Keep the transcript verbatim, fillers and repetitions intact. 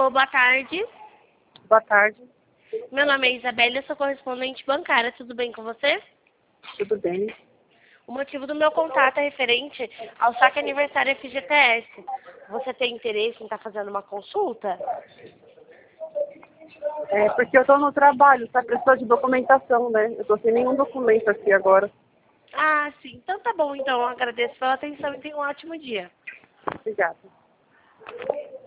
Alô, boa tarde. Boa tarde, Meu nome é Isabela, eu sou correspondente bancária. Tudo bem com você? tudo bem? O motivo do meu contato é referente ao saque aniversário F G T S. Você tem interesse em estar fazendo uma consulta? É porque eu estou no trabalho, tá? Precisou de documentação, né? Eu estou sem nenhum documento aqui agora. Ah, sim. Então tá bom, então. Eu agradeço pela atenção e tenha um ótimo dia. Obrigada.